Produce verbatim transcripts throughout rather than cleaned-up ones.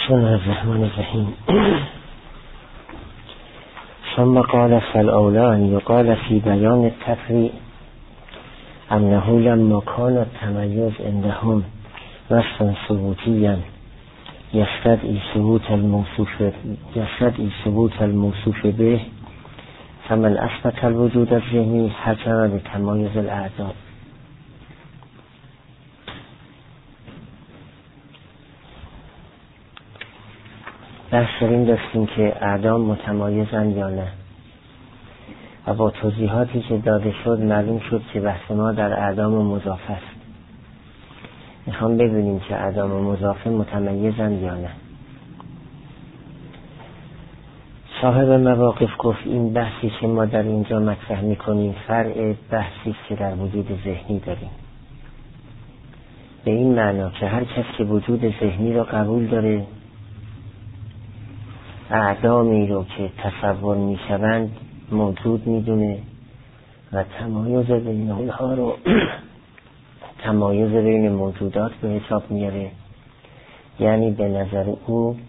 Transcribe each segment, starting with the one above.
بسم الله الرحمن الرحیم. ثم قال فالأولى أن يقال في بيان التفريع أنه لما كان التميز عندهم وصفا ثبوتيا يستدعي ثبوت الموصوف يستدعي ثبوت الموصوف به، فمن أثبت الوجود الذهني حكم بتمایز الأعداء. بحث داریم داشتیم که اعدام متمایزن یا نه، و با توضیحاتی که داده شد معلوم شد که بحث ما در اعدام و مضافه است. میخوام ببینیم که اعدام و مضافه متمایزن یا نه. صاحب مواقف گفت این بحثی که ما در اینجا مطرح میکنیم فرع بحثی که در وجود ذهنی داریم، به این معنا که هر کس که وجود ذهنی رو قبول داره، اعدامی رو که تصور میشوند موجود میدونه و تمایز بین اونها رو تمایز بین موجودات به حساب میاره، یعنی به نظر او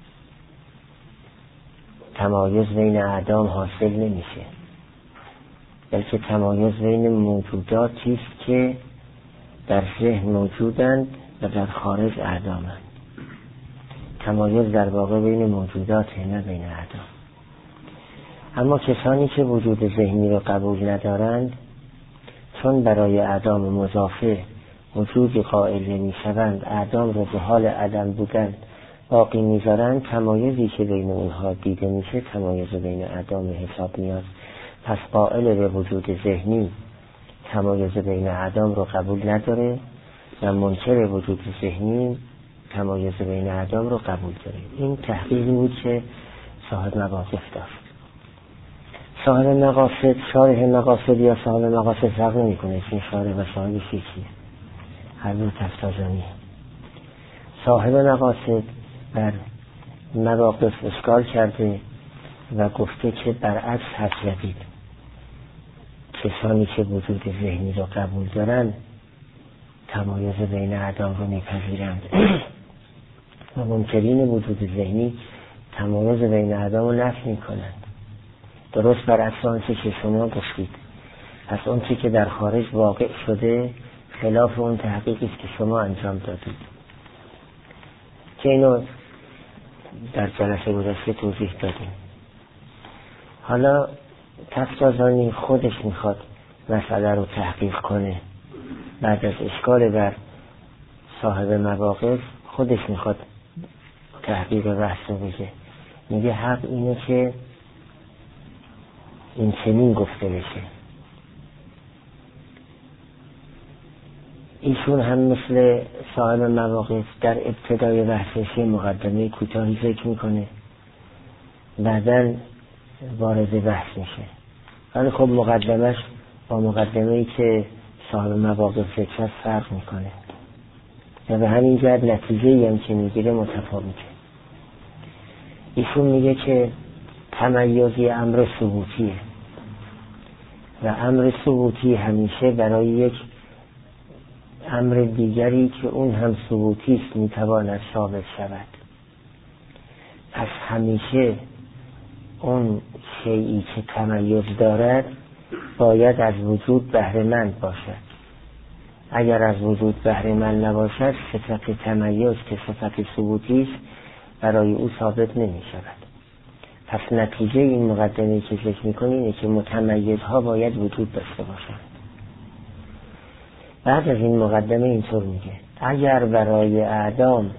تمایز بین اعدام حاصل نمیشه، بلکه تمایز بین موجوداتی است که در ذهن موجودند و در خارج اعدامند. تمایز در واقع بین موجودات نه بین اعدام. اما کسانی که وجود ذهنی رو قبول ندارند، چون برای اعدام مضافه وجود قائل نمی‌شوند، اعدام رو به حال عدم بودن باقی میذارند، تمایزی که بین اونها دیده میشه تمایز بین اعدام حساب میاد. پس قائل به وجود ذهنی تمایز بین اعدام رو قبول نداره و منکر وجود ذهنی تمایز بین اعدام رو قبول داره. این تحقیقی بود که صاحب مواقف داشت. صاحب مقاصد، شارح مقاصد یا صاحب مقاصد فرق نمی کنه، این شارح و صاحب فیکیه، هر دو تفتازانیه. صاحب مقاصد بر مواقف اشکال کرده و گفته که برعکس حد جدید، کسانی که وجود ذهنی رو قبول دارن تمایز بین اعدام رو میپذیرند و منکرین وجود ذهنی تمایز بین اعدام رو نفی میکنند. درست برعکس آنچه که شما گفتید. پس آنچه که در خارج واقع شده خلاف اون تحقیقی است که شما انجام دادید، که اینو در جلسه گذشته توضیح دادیم. حالا تفتازانی خودش میخواد مسئله رو تحقیق کنه، بعد از اشکال بر صاحب مواقف خودش میخواد تحقیق بحث رو بگه. میگه حق اینه که این چنین گفته بشه. ایشون هم مثل صاحب مواقف در ابتدای بحثش مقدمه کوتاهی ذکر میکنه، بعدن وارد بحث میشه. ولی خب مقدمش با مقدمه‌ای که صاحب مواقف ذکر فرق میکنه و به همین جهت نتیجه‌ای هم که میگیره متفاوته. ایشون میگه که تمایزی امر ثبوتیه و امر ثبوتی همیشه برای یک امر دیگری که اون هم ثبوتی است میتواند ثابت شود. پس همیشه اون شیئی که تمایز دارد باید از وجود بهره مند باشد. اگر از وجود بهره مند نباشد، صفت تمایز که صفت ثبوتی است برای او ثابت نمی شود. پس نتیجه این مقدمه‌ای که ذکر می‌کنی اینه که متمایزها باید وجود داشته باشند. بعد از این مقدمه اینطور میگه اگر برای اعدام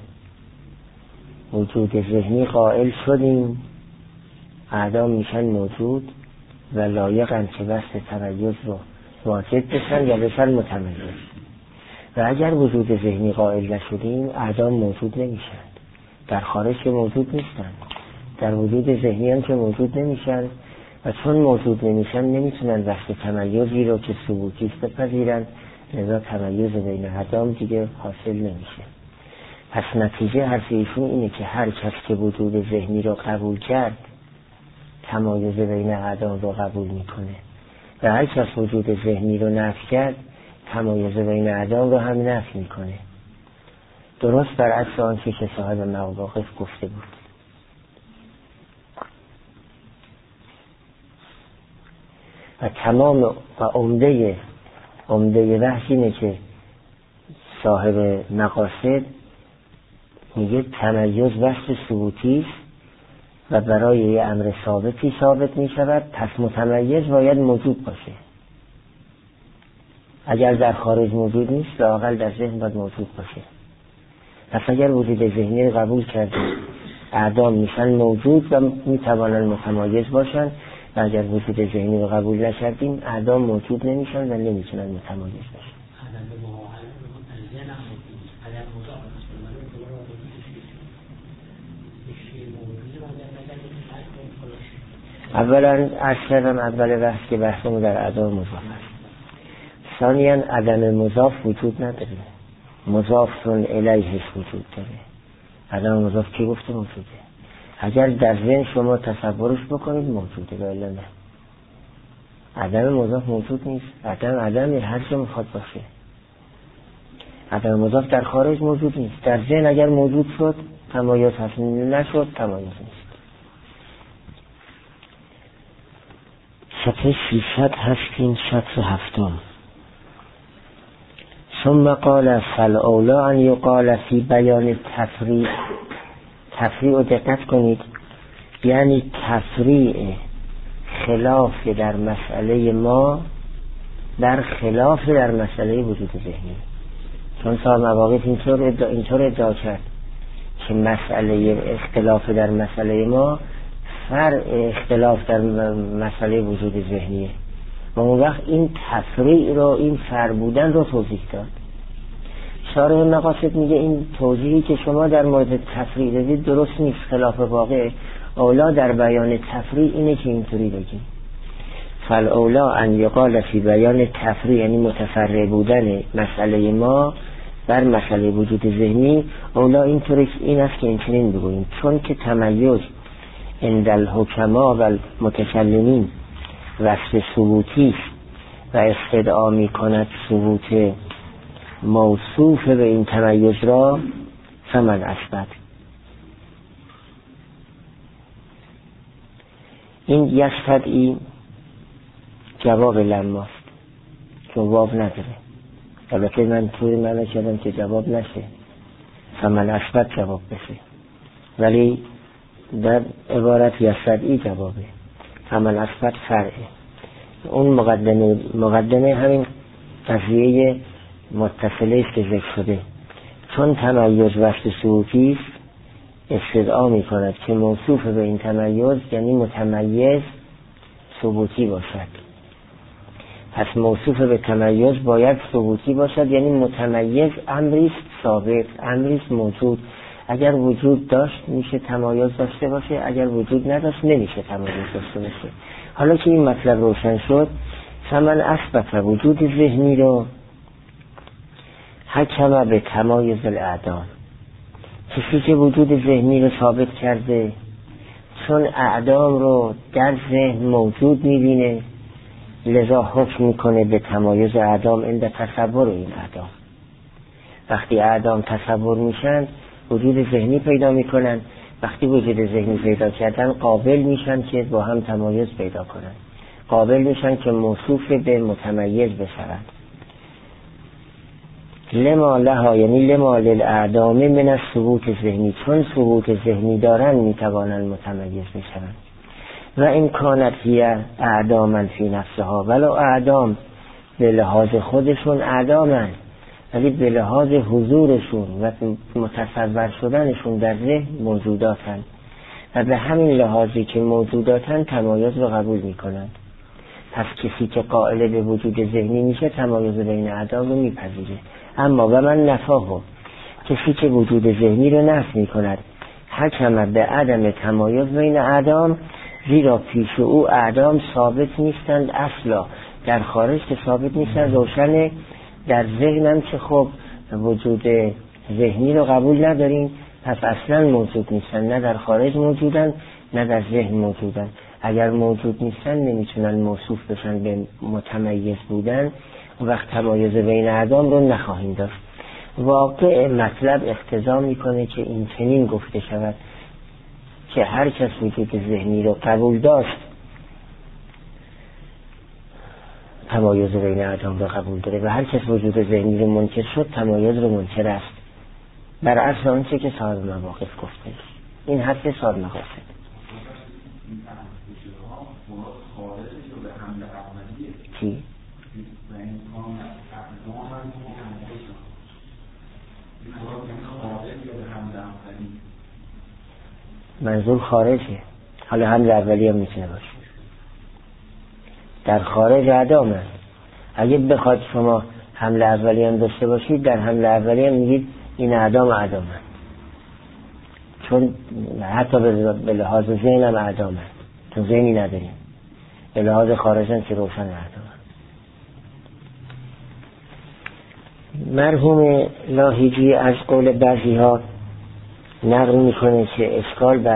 وجود ذهنی قائل شدیم، اعدام میشن موجود و لایقن که وصف تمایز رو واجد بشن یا بشن متمایز. و اگر وجود ذهنی قائل نشدیم، اعدام موجود نمیشن، در خارج که موجود نیستن، در وجود ذهنی هم که موجود نمیشن و چون موجود نمیشن نمیتونن وصف تمایزی رو که ثبوتی است بپذیرن، لذا تمایز بین اعدام دیگه حاصل نمیشه. پس نتیجه حرف ایشون اینه که هر کس که وجود ذهنی رو قبول کرد تمایز بین اعدام رو قبول میکنه و هر کس وجود ذهنی رو نفی کرد تمایز بین اعدام رو هم نفی میکنه. درست برعکس آنچه که صاحب مواقف گفته بود. و تمام و عمده عمده بحث اینه که صاحب مقاصد میگه تمیز بحث ثبوتی است و برای یه امر ثابتی ثابت می شود، پس متمیز باید موجود باشه. اگر در خارج موجود نیست لااقل در ذهن باید موجود باشه. پس اگر وجود ذهنی رو قبول کردیم اعدام میشن موجود و میتوانن متمایز باشن، و اگر وجود ذهنی رو قبول نکردیم اعدام موجود نمیشن و نمیتونن متمایز باشن. اولا عرض کردم اول بحث که بحثمون در اعدام مضاف است. ثانیاً عدم مضاف وجود نداره، مضافون الیهش وجود داره. عدم مضاف کی گفته موجوده؟ اگر در ذهن شما تصورش بکنید موجوده، ولی نه. عدم مضاف موجود نیست. عدم عدم هر چه میخواد باشه. عدم مضاف در خارج موجود نیست. در ذهن اگر موجود شد تمایز هست، نشد تمایز نیست. صفحه سیصد هستین، سطر هفتم. ثم قال فالاولا ان یقال فی بیان تفریع. تفریع رو دقت کنید، یعنی تفریع خلاف در مسئله ما در خلاف در مسئله وجود ذهنی. چون صاحب مواقف اینطور ادعا, اینطور ادعا کرد که مسئله اختلاف در مسئله ما فرع اختلاف در مسئله وجود ذهنیه و اون وقت این تفریع رو، این فرع بودن رو توضیح داد. شارح مقاصد میگه این توضیحی که شما در مورد تفریع دادید درست نیست، خلاف واقع. اولا در بیان تفریع اینه که اینطوری بگیم فالاولا ان یقال فی بیان تفریع، یعنی متفرع بودن مسئله ما بر مسئله وجود ذهنی. اولا اینطوری این است که اینچنین بگوییم چون که تمیز عند الحکما و المتکلمین وصف ثبوتی و استدعا می کند ثبوت موصوف به این تمیز را، فمن اثبت. این یستدعی جواب لماست چون واو نداره. البته من طوری معنی کردم که جواب نشه، فمن اثبت جواب بشه، ولی در عبارت یستدعی جوابه. فمن اثبت فرعه. اون مقدمه مقدمه همین قضیه متصله است که ذکر شده. چون تمیز وصف ثبوتی است استدعا می کند که موصوف به این تمیز یعنی متمیز ثبوتی باشد. پس موصوف به تمیز باید ثبوتی باشد، یعنی متمیز امریست ثابت، امریست موجود. اگر وجود داشت میشه تمایز داشته باشه، اگر وجود نداشت نمیشه تمایز داشته باشه. حالا که این مطلب روشن شد، فمن اثبت وجود ذهنی رو حکم به تمایز الاعدام. کسی که وجود ذهنی رو ثابت کرده چون اعدام رو در ذهن موجود میبینه لذا حکم میکنه به تمایز اعدام عند تصور این اعدام. وقتی اعدام تصور میشن وجود ذهنی پیدا میکنن، وقتی وجود ذهنی پیدا کردن قابل میشن که با هم تمایز پیدا کنن، قابل میشن که موصوف به متمیز بشوند. لما لها یعنی لما للاعدام من الثبوت ذهنی، چون ثبوت ذهنی دارن میتوانن متمیز بشوند. و این کانت هی اعداما فی نفسها، ولو اعدام به لحاظ خودشون اعدامن ولی به لحاظ حضورشون و متصور شدنشون در ذهن موجوداتن و به همین لحاظی که موجوداتن تمایز رو قبول میکنن. پس کسی که قائل به وجود ذهنی میشه تمایز بین اعدام رو میپذیره. اما و من نفاهو، کسی که وجود ذهنی رو نفی میکند حکم به عدم تمایز بین اعدام، زیرا پیش او اعدام ثابت نیستند اصلا، در خارج که ثابت نیستند روشنه، در ذهنم که خب وجود ذهنی رو قبول نداریم پس اصلا موجود نیستن، نه در خارج موجودن نه در ذهن موجودن. اگر موجود نیستن نمیتونن موصوف بشن به متمیز بودن، وقت تمایز بین اعدام رو نخواهیم داشت. واقع مطلب اقتضا میکنه که این چنین گفته شود که هر کس وجود ذهنی رو قبول داشت تمایز بین اعدام رو قبول داره و هر کس وجود ذهنی رو منکر شد تمایز رو منکر است، بر اصل آنچه که صاحب مواقف گفته است. این حد صاحب مقاصد چی؟ منظور خارجه. حالا حمل اولی هم میتونه باشه، در خارج اعدام هست. اگه بخواد شما حمل اولی هم داشته باشید، در حمل اولی هم میگید این اعدام اعدام هست، چون حتی به لحاظ ذهن هم اعدام هست، چون ذهنی نداریم، به لحاظ خارج هم که روشن اعدام هست. مرحوم لاهیجی از قول بعضی ها نقل میکنه که اشکال بر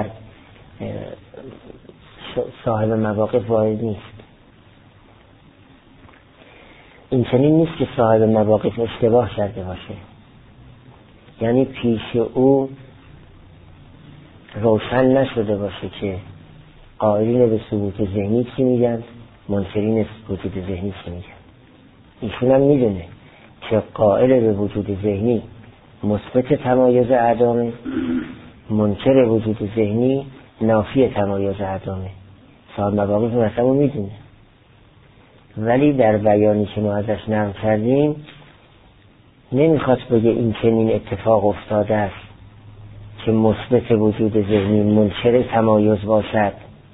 صاحب مواقف وارد نیست. این چنین نیست که صاحب مواقف اشتباه کرده باشه، یعنی پیش او روشن نشده باشه که قائلین به ثبوت ذهنی چی میگن، منکرین وجود ذهنی چی میگن. ایشون هم میدونه که قائل به وجود ذهنی مثبت تمایز اعدامه، منکر وجود ذهنی نافی تمایز اعدامه. صاحب مواقف مثلا میدونه، ولی در بیانی که ما ازش نقل کردیم نمیخواد بگه این چنین اتفاق افتاده است که مثبت وجود ذهنی منکر تمایز باشد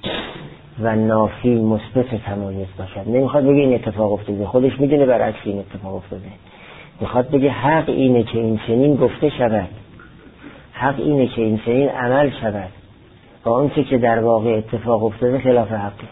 و نافی مثبت تمایز باشد. نمیخواد بگه این اتفاق افتاده، خودش میدونه برعکس این اتفاق افتاده. میخواد بگه حق اینه که این چنین گفته شود، حق اینه که این چنین عمل شود و آنچه که در واقع اتفاق افتاده خلاف حقه.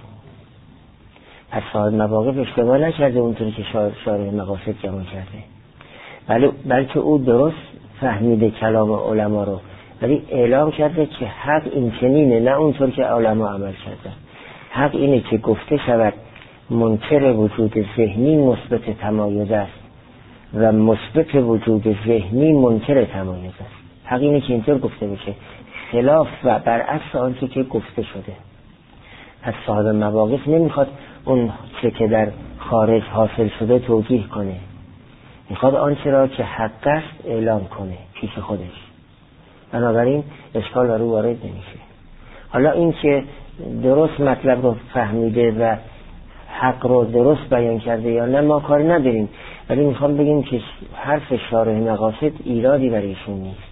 پس صاحب مواقف اشتباه نکرده اونطوری که شارح مقاصد جمع کرده، بل بلکه او درست فهمیده کلام علما رو، ولی اعلام کرده که حق این چنینه، نه اونطور که علما عمل کرده. حق اینه که گفته شود منکر وجود ذهنی مثبت تمایز است و مثبت وجود ذهنی منکر تمایز است. حق اینه که اینطور گفته بشه، خلاف و برعکس آنچه که گفته شده. پس صاحب مواقف نمیخواد اون چه که در خارج حاصل شده توجیه کنه، میخواد آنچه را که حق است اعلام کنه پیش خودش، بنابراین اشکال بر او وارد نمیشه. حالا این که درست مطلب رو فهمیده و حق رو درست بیان کرده یا نه ما کار نداریم، ولی میخوام بگیم که حرف شارح مقاصد ایرادی برای ایشون نیست.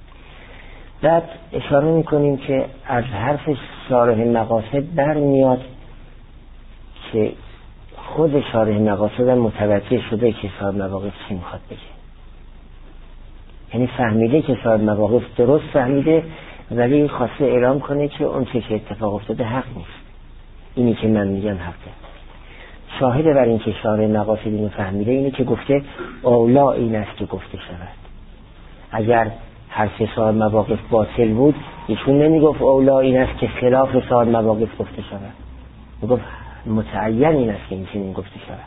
بعد اشاره میکنیم که از حرف شارح مقاصد برمیاد که خود شارح مقاصد متوجه شده که صاحب مواقف چی میخواد بگه، یعنی فهمیده که صاحب مواقف درست فهمیده، ولی خواسته اعلام کنه که اون چه که اتفاق افتاده حق نیست، اینی که من میگم حقه. شاهد بر این که شارح مقاصد اینو فهمیده اینه که گفته اولا این است که گفته شود. اگر حرف صاحب مواقف باطل بود ایشون نمیگفت اولا این است که خلاف صاحب مواقف گفته شود، میگفت متعین این است که این چنین گفته شود.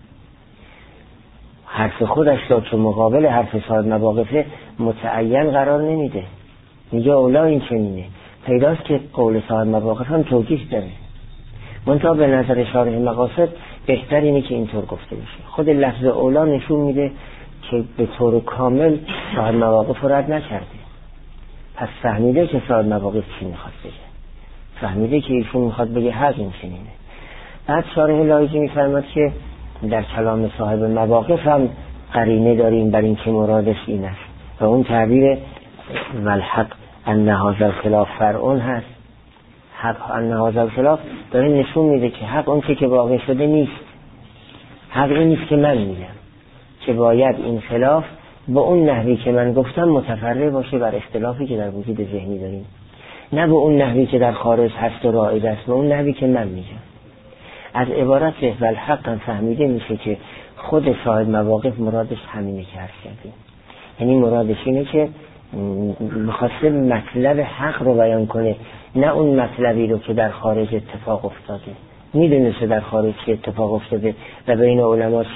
حرف خودش را که مقابل حرف صاحب مواقف متعین قرار نمیده، میگه اولا این چنینه. پیداست که قول صاحب مواقف هم توجیه داره، منتها به نظر شارح مقاصد بهتر اینه که اینطور گفته بشه. خود لفظ اولا نشون میده که به طور کامل صاحب مواقف رو رد نکرده، پس فهمیده که صاحب مواقف چی میخواد بگه، فهمیده که ایشون میخواد بگه حق این چنینه. بعد شارح لاهیجی میفرماد که در کلام صاحب مواقف هم قرینه داریم بر این که مرادش این است و اون تعبیر والحق ان هذا الخلاف فرعون هست. حق ان هذا الخلاف داره نشون میده که حق اون که واقع شده نیست، حق این نیست که من میگم، که باید این خلاف با اون نحوی که من گفتم متفرع باشه بر اختلافی که در وجود ذهنی داریم، نه به اون نحوی که در خارج هست و رائج است، به اون نحوی که من میگم. از عبارت والحق هم فهمیده میشه که خود صاحب مواقف مرادش همینه که عرض کردیم، یعنی مرادش اینه که میخواسته مطلب حق رو بیان کنه، نه اون مطلبی رو که در خارج اتفاق افتاده. میدونسته در خارج چی اتفاق افتاده و بین علما چی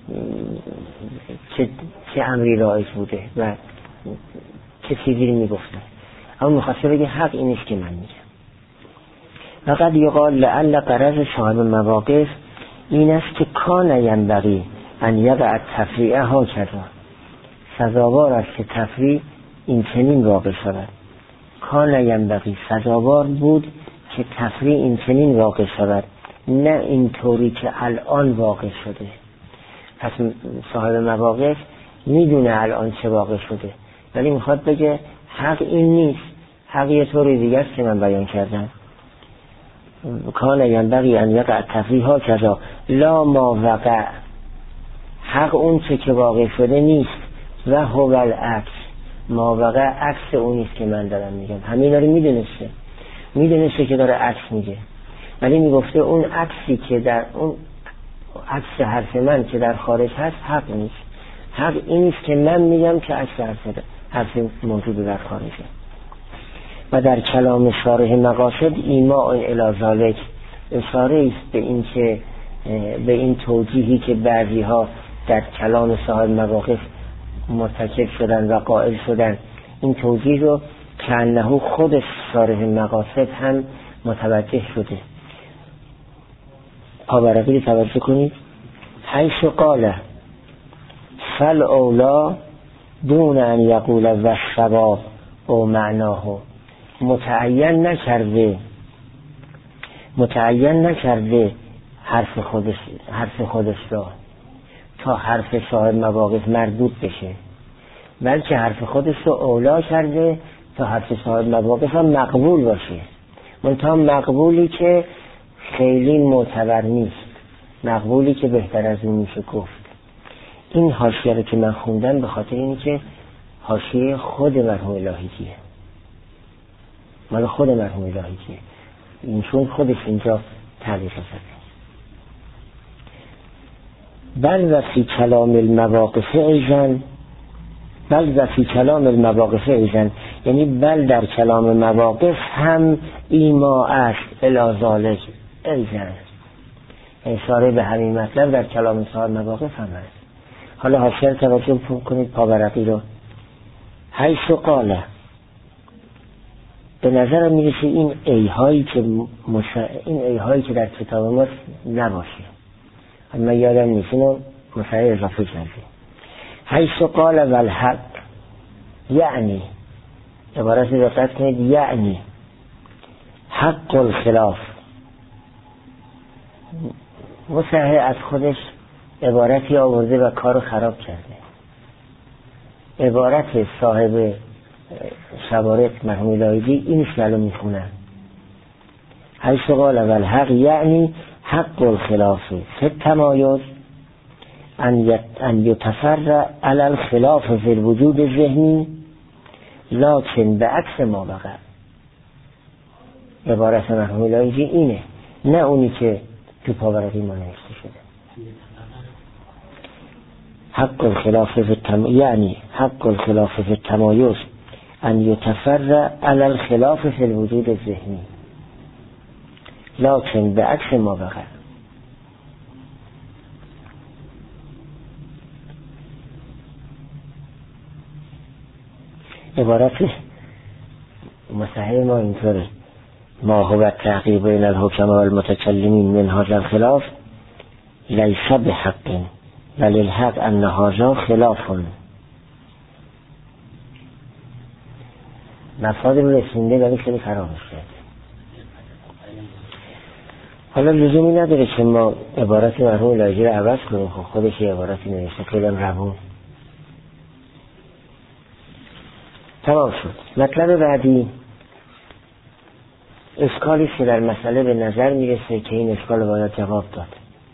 چه, چه امری رایج بوده و چه چیزی رو میگفتن، اما میخواسته بگه حق این است که من میگم. وقد یقال لعل غرض صاحب مواقف این است که کان ینبغی ان یقع تفریع ها کذا، سزاوار است که تفریع این چنین واقع شود. کان ینبغی، سزاوار بود که تفریع این چنین واقع شود، نه این طوری که الان واقع شده. پس صاحب مواقف میدونه الان چه واقع شده، ولی میخواد بگه حق این نیست، حق یه طوری دیگه است که من بیان کردم. کان ینبغی ان یقع تفریع ها کذا لا ما وقع، حق اون چه که واقع شده نیست، و هو العکس، ما وقع عکس اونیست که من دارم میگم. همین داره میدونسته میدونسته که داره عکس میگه، ولی میگفته اون عکسی که در اون عکس حرف من که در خارج هست حق نیست، حق اینیست که من میگم که عکس حرف موجود در خارجه. و در کلام شارح مقاصد ایماء الی ذالک، اشاره است به این که به این توجیهی که بعضی ها در کلام صاحب مواقف مرتکب شدن و قائل شدن، این توجیه رو که انه خود شارح مقاصد هم متوجه شده. پاورقی توجه کنید. حیث قال فل اولا دون ان یقول و الصواب او معناه، متعین نکرده متعین نکرده حرف خودش حرف خودش را تا حرف صاحب مواقف مردود بشه، بلکه حرف خودش رو اولا کرده تا حرف صاحب مواقف هم مقبول باشه، منتها مقبولی که خیلی معتبر نیست، مقبولی که بهتر از اون میشه گفت. این حاشیه رو که من خوندم به خاطر اینه که حاشیه خود مرحوم الهیه، مال خود مرحوم الهیه، این چون خودش اینجا تعلیق زده. بل و فی کلام المواقف ایزن، بل و فی کلام المواقف ایزن، یعنی بل در کلام مواقف هم ایما است الی ذالک ایزن، اشاره به همین مطلب در کلام صاحب مواقف هم هست. حالا حاشیه توجه کنید پاورقی رو. حیث قال، به نظر میرسه این ایهایی که مشا... این ایهایی که در کتاب ما نباشه، اما یادم نیست اینو مشاهده اضافه کرده. حیث قال والحق، یعنی عبارت دقت کنید، یعنی حق الخلاف، مصحح از خودش عبارتی آورده و کارو خراب کرده. عبارت صاحب شوارق مرحوم الهی این شلو میخونن. حیث قال والحق یعنی حق الخلاف فی التمایز ان یتفرع علی الخلاف فی الوجود ذهنی لکن به عکس ما وقع. عبارت مرحوم الهی اینه، نه اونی که تو پاورقی ما نوشته شده. حق الخلاف فی التمایز یعنی حق الخلاف فی التمایز ان یتفرع علی الخلاف فی الوجود الذهنی لکن به عکس ما وقع. عبارت مصحح ما اینطوره: ما هو التحقیق بین الحکما والمتکلمین من هذا الخلاف لیس بحق بل الحق ان هذا خلاف. مفاد رو رسونده ولی خیلی خرابش کرد. حالا لزومی نداره که ما عبارت مرحوم الهی رو عوض کنیم، خب خودش یه عبارتی نوشته خیلی روون. تمام شد. مطلب بعدی اشکالی که در مسئله به نظر میرسه که این اشکال باید جواب داد.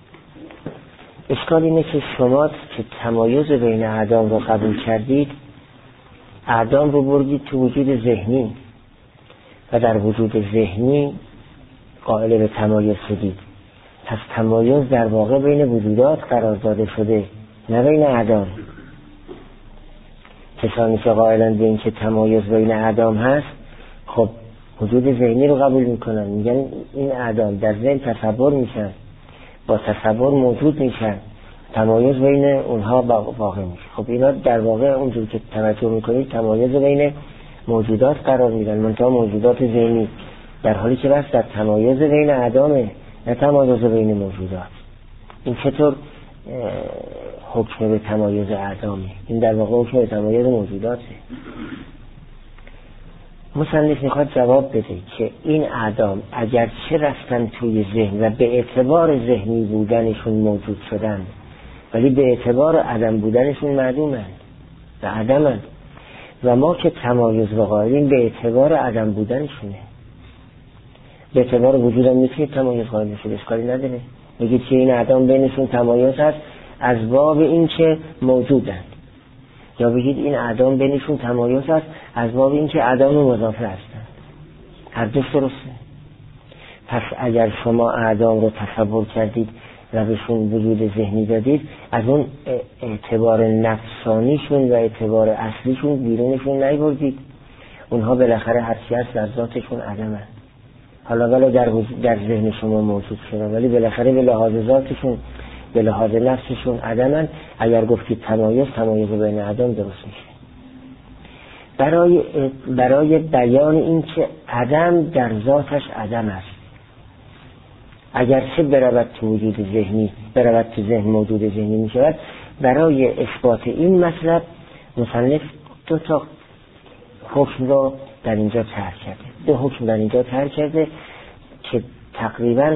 اشکال اینه که شما که تمایز بین اعدام رو قبول کردید، اعدام رو بردید تو وجود ذهنی و در وجود ذهنی قائل به تمایز شدید. پس تمایز در واقع بین وجودات قرار داده شده، نه بین اعدام. کسانی که قائلن به این که تمایز بین اعدام هست، خب وجود ذهنی رو قبول میکنن، میگن این اعدام در ذهن تصور میشن، با تصور موجود میشن، تمایز بین اونها واقع میشه. خب اینا در واقع اونجور که توجه میکنید تمایز بین موجودات قرار میدن، منتها موجودات ذهنی، در حالی که بس در تمایز بین اعدامه، نه تمایز بین موجودات. این چطور حکم به تمایز اعدامه؟ این در واقع حکم به تمایز موجوداته. مصنف میخواد جواب بده که این اعدام اگر چه رفتن توی ذهن و به اعتبار ذهنی بودنشون موجود شدن، ولی به اعتبار عدم بودنشون معدومند و عدمند، و ما که تمایز رو قائلیم به اعتبار عدم بودنشونه. به اعتبار وجودم میتونید تمایز قائل بشید، اشکالی نداره. بگید که این اعدام بینشون تمایز هست از باب این که موجودند، یا بگید این اعدام بینشون تمایز هست از باب این که اعدام مضافه هستند. هر دو درسته. پس اگر شما اعدام رو تصور کردید و بهشون وجود ذهنی دادید، از اون اعتبار نفسانیشون و اعتبار اصلیشون بیرونشون نیبردید. اونها بالاخره هرچی هست در ذاتشون عدمن. حالا ولی در, در ذهن شما موجود شده، ولی بالاخره به لحاظ ذاتشون، به لحاظ نفسشون عدمن. اگر گفتید تمایز، تمایز بین عدم درست میشه. برای برای بیان این که عدم در ذاتش عدم است، اگرچه برود تو وجود ذهنی، برود تو ذهن موجود ذهنی می شود، برای اثبات این مطلب مصنف دو تا حکم را در اینجا طرح کرده. دو حکم در اینجا طرح کرده که تقریبا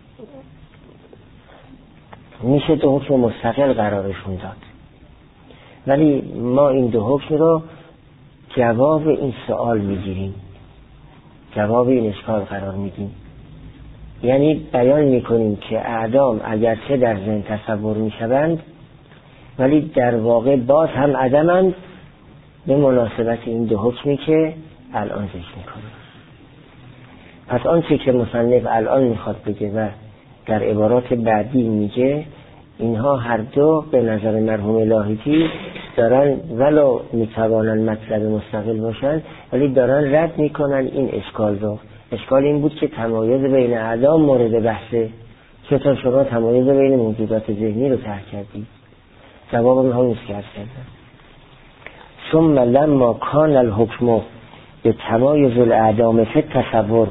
میشه دو حکم مستقل قرارشون داد، ولی ما این دو حکم را جواب این سوال میگیریم، جواب این اشکال قرار میدیم. یعنی بیان میکنیم که اعدام اگرچه در ذهن تصور میشوند، ولی در واقع باز هم عدمند به مناسبت این دو حکمی که الان ذکر میکنیم. پس آنچه که مصنف الان میخواد بگه و در عبارات بعدی میگه، اینها هر دو به نظر مرحوم لاحقی دارن ولو میتوانن مطلب مستقل باشن، ولی دارن رد میکنن این اشکال رو. اشکال این بود که تمایز بین اعدام مورد بحثه، چطور شما تمایز بین موجودات ذهنی رو طرح کردید؟ جواب اونها نیست که عرض کردن. ثم لما کان الحکم به تمایز الاعدام فی التصور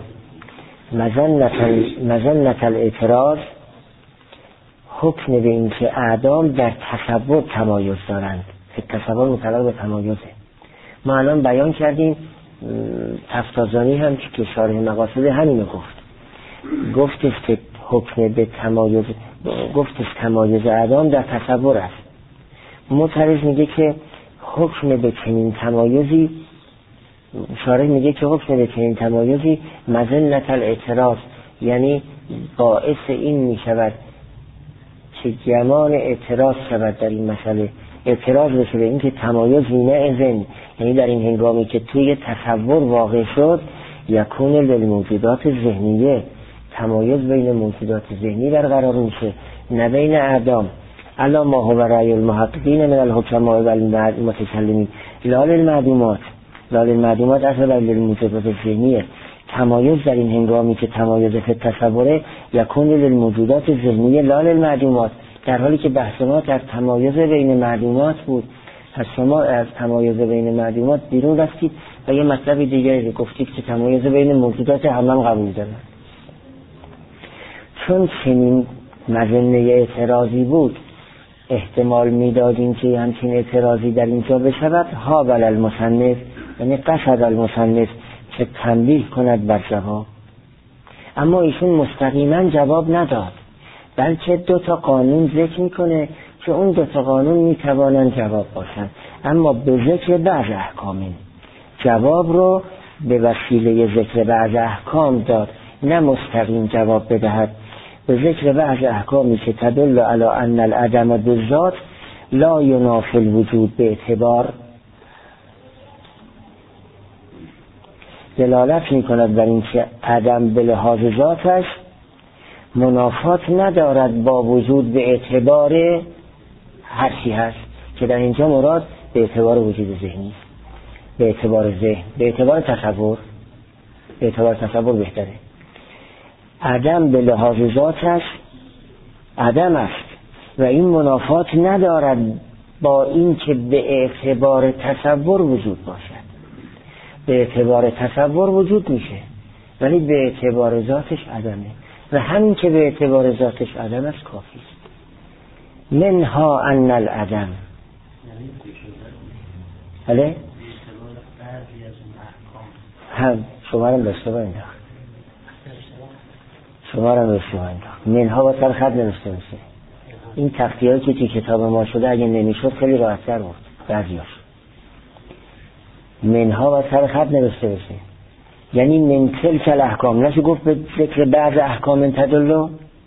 مظنة الاعتراض، حکم به این که اعدام در تصور تمایز دارند، فی التصور متعلق به تمایزه. ما الان بیان کردیم، تفتازانی هم که شارح مقاصد همینو گفت، گفتش که حکم به تمایز، گفتش تمایز اعدام در تصور است. معترض میگه که حکم به چنین تمایزی، شارح میگه که حکم به چنین تمایزی مظنة الاعتراض، یعنی باعث این میشود که گمان اعتراض شود در این مسئله، اعتراض بشه به این که تمایز وینه ذهن، یعنی در این هنگامی که توی تصور واقع شد، یکون للموجودات ذهنیه، تمایز بین موجودات ذهنی برقرار میشه، نه بین اعدام. الا ما هو رأی المحققین من الحکماء و المتکلمین لا للمعدومات، لا للمعدومات اصلا للموجودات ذهنیه. تمایز در این هنگامی که تمایز فی التصوره، یکون للموجودات ذهنیه لا للمعدومات، در حالی که بحث ما در تمایز بین معدومات بود. پس شما از تمایز بین معدومات بیرون رفتید و یه مطلب دیگری گفتید که تمایز بین موجودات هم هم قبول دارن. چون چنین مظنه اعتراضی بود، احتمال میدادیم که همچین اعتراضی در اینجا بشود، ها بل المصنف، یعنی قصد المصنف که تنبیه کند بر جواب. اما ایشون مستقیما جواب نداد، بلکه دو تا قانون ذکر میکنه که اون دو تا قانون میتوانن جواب باشن، اما به ذکر بعض احکام. جواب رو به وسیله ذکر بعض احکام داد، نه مستقیم جواب بدهد. به ذکر بعض احکامی که تدل علی ان العدم بالذات لا ینافی الوجود به اعتبار، دلالت میکند بر این که عدم به لحاظ ذاتش منافات ندارد با وجود به اعتبار هر چی هست، که در اینجا مراد به اعتبار وجود ذهنی، به اعتبار ذهن، به اعتبار تصور، به اعتبار تصور بهتره. عدم به لحاظ ذاتش عدم است، و این منافات ندارد با این که به اعتبار تصور وجود باشد. به اعتبار تصور وجود میشه ولی به اعتبار ذاتش عدمه و همین که به اعتبار ذاتش عدم است کافی است. منها ان العدم بله هم شما رو داشته باید شما رو داشته باید منها با سر خط نوشته باشه. این تختی هایی که توی کتاب ما شده اگه نمیشد خیلی راحت تر بود. بعضیاش منها با سر خط نوشته باشه یعنی من تلک الاحکام. نشه گفت به ذکر بعض احکام تدلو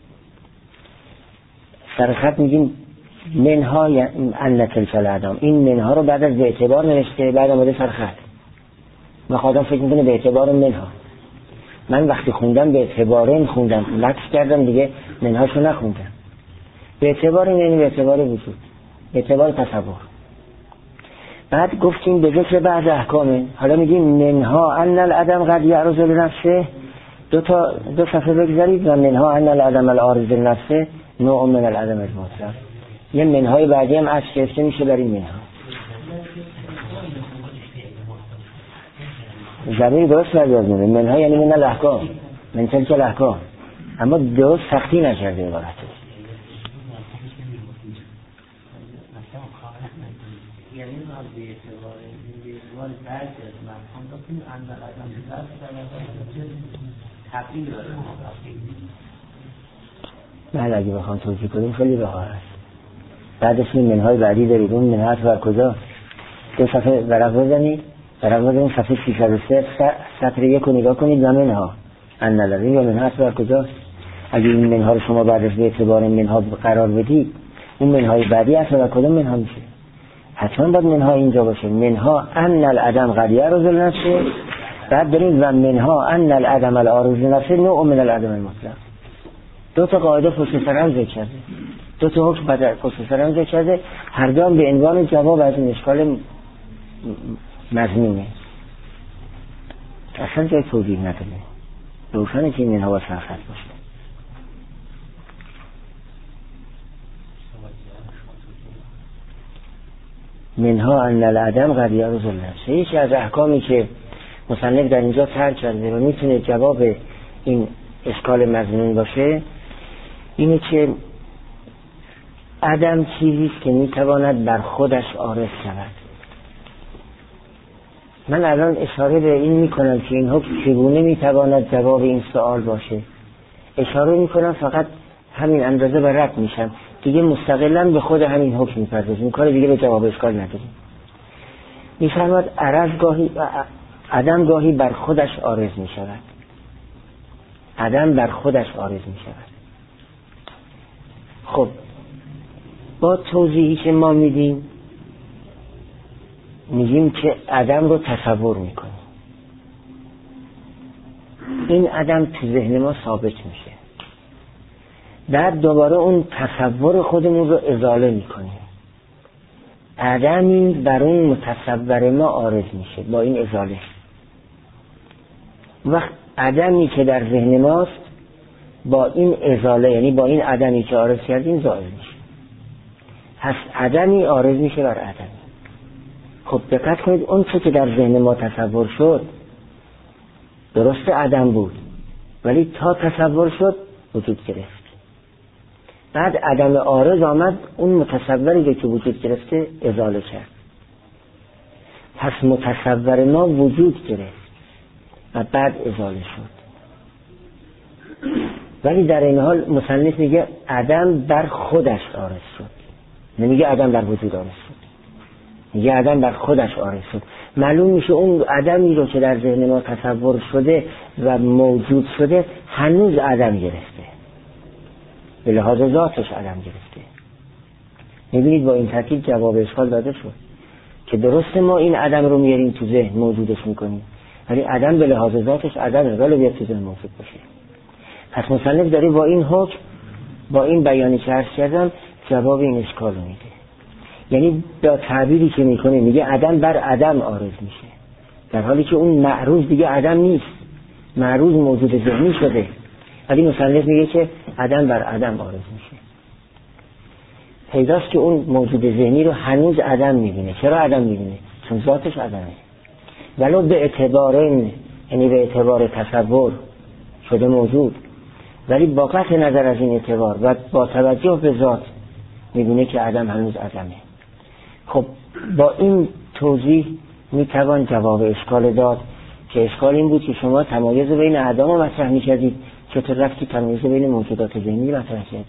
سر خط میگیم منها ان تلک الادام. این منها رو بعد از به اعتبار نوشته بعد آمده سر خط. من خودم فکر میکنه به اعتبار منها. من وقتی خوندم به اعتبار این خوندم لطف کردم دیگه منهاشو نخوندم. به اعتبار این یعنی به اعتبار وجود به اعتبار تصور. بعد گفتیم به ذکر بعض احکامه. حالا میگیم منها ان العدم قد یعرض لنفسه. دو تا دو صفحه بگذارید و منها ان العدم العارض لنفسه نوع من العدم المطلق. یه منهای بعدی هم از گرفته میشه برای منها. زمین درست برگردونه. منها یعنی من الاحکام من تلک الاحکام اما درست سختی نکرده عبارت. یعنی ما به اعتبار به اعتبار بعضی از مفهوم داشتیم اندر عدم بذات تبدیل داره. بله اگه بخوام توضیح کنیم خیلی راحت است. بعدش این منهای بعدی دارید. اون منها بر کجا؟ دو صفحه ورق بزنید ورق بزنید صفحه سیصد و سه سطر یک رو نگاه کنید و منها ان الذی و منها بر کجاست؟ اگه این منها رو شما بعدش به اعتبار منها قرار بدید اون منهای بعدی اصلا بر کدوم منها میشه؟ حتما باید منها اینجا باشه. منها ان العدم قد یعرض لنفسه. بعد بریم و منها ان العدم العارض لنفسه نوع من العدم المطلق. دو تا قاعده پشت سر هم ذکر کرده. دو تا حکم بعد پشت سر هم ذکر کرده. هر دو هم به عنوان جواب از این اشکال مضمونه. اصلا جای توضیح نداره. روشنه که منها با سر خط باشه. منها ان العدم قد یعرض لنفسه. یکی از احکامی که مصنف در اینجا ترک کرده و میتونه جواب این اشکال مضمون باشه اینه که عدم چیزی است که میتواند بر خودش عارض شود. من الان اشاره به این میکنم که این حکم چگونه میتواند جواب این سوال باشه. اشاره میکنم فقط همین اندازه و رد میشم دیگه مستقلا به خود همین حکم میپردازیم. کار دیگه به جواب اشکال نداریم. میفرماد عرض گاهی عدم گاهی بر خودش عارض میشود. عدم بر خودش عارض میشود. خب با توضیحی که ما میدیم میگیم که عدم رو تصور میکنیم. این عدم تو ذهن ما ثابت میشه. بعد دوباره اون تصور خودمون رو ازاله میکنیم. عدمی بر اون متصور ما عارض میشه با این ازاله. وقت عدمی که در ذهن ماست با این ازاله یعنی با این عدمی که عارض کردیم زائل میشه. پس عدمی عارض میشه بر عدمی. خب دقت کنید اون چه که در ذهن ما تصور شد درست عدم بود ولی تا تصور شد وجود گرفت. بعد عدم عارض آمد اون متصوری که وجود گرفته ازاله کرد. پس متصور ما وجود گرفت و بعد ازاله شد. ولی در این حال مصنف میگه عدم بر خودش عارض شد. نمیگه عدم بر وجود عارض شد. میگه عدم بر خودش عارض شد. معلوم میشه اون عدمی رو که در ذهن ما تصور شده و موجود شده هنوز عدم گرفته. به لحاظ ذاتش عدم گرفته. میبینید با این ترکیب جواب اشکال داده شد که درست ما این عدم رو میاریم تو ذهن موجودش میکنیم ولی عدم به لحاظ ذاتش عدمه ولی بیاد تو ذهن موجود باشه. پس مصنف داره با این حکم با این بیانی که عرض کردم جواب این اشکال رو میده. یعنی با تعبیری که میکنه میگه عدم بر عدم عارض میشه در حالی که اون معروض دیگه عدم نیست. معروض موجود ذهنی شده ولی مصنف میگه که عدم بر عدم عارض میشه. پیداست که اون موجود ذهنی رو هنوز عدم میبینه. چرا عدم میبینه؟ چون ذاتش عدمه. ولو به اعتبار این، یعنی به اعتبار تصور شده موجود، ولی با قطع نظر از این اعتبار و با توجه به ذات میبینه که عدم هنوز عدمه. خب با این توضیح میتوان جواب اشکال داد که اشکال این بود که شما تمایز بین اعدام رو مطرح میکردید، چطور رفتی تمایز بین موجودات ذهنی مطرح کردید؟